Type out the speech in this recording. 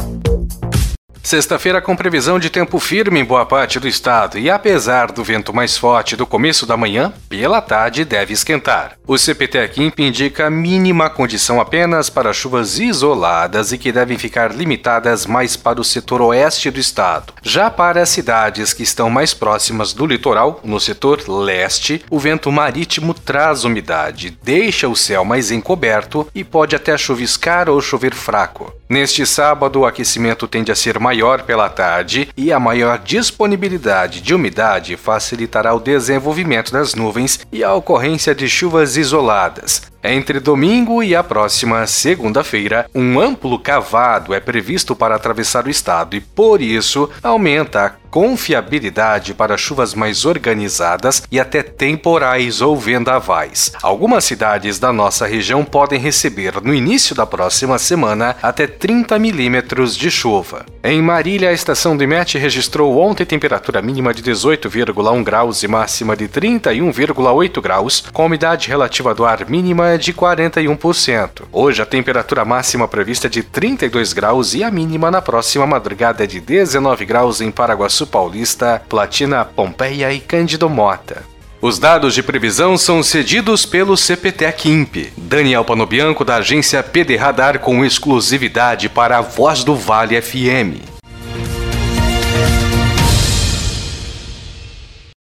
Sexta-feira com previsão de tempo firme em boa parte do estado e apesar do vento mais forte do começo da manhã, pela tarde deve esquentar. O CPTEC-INPE indica mínima condição apenas para chuvas isoladas e que devem ficar limitadas mais para o setor oeste do estado. Já para as cidades que estão mais próximas do litoral, no setor leste, o vento marítimo traz umidade, deixa o céu mais encoberto e pode até chuviscar ou chover fraco. Neste sábado, o aquecimento tende a ser maior pela tarde e a maior disponibilidade de umidade facilitará o desenvolvimento das nuvens e a ocorrência de chuvas isoladas. Entre domingo e a próxima segunda-feira, um amplo cavado é previsto para atravessar o estado e, por isso, aumenta a confiabilidade para chuvas mais organizadas e até temporais ou vendavais. Algumas cidades da nossa região podem receber, no início da próxima semana, até 30 milímetros de chuva. Em Marília, a estação do IMET registrou ontem temperatura mínima de 18,1 graus e máxima de 31,8 graus, com umidade relativa do ar mínima de 41%. Hoje, a temperatura máxima prevista é de 32 graus e a mínima na próxima madrugada é de 19 graus em Paraguaçu Paulista, Platina, Pompeia e Cândido Mota. Os dados de previsão são cedidos pelo CPTEC-INPE. Daniel Panobianco, da agência PD Radar, com exclusividade para a Voz do Vale FM.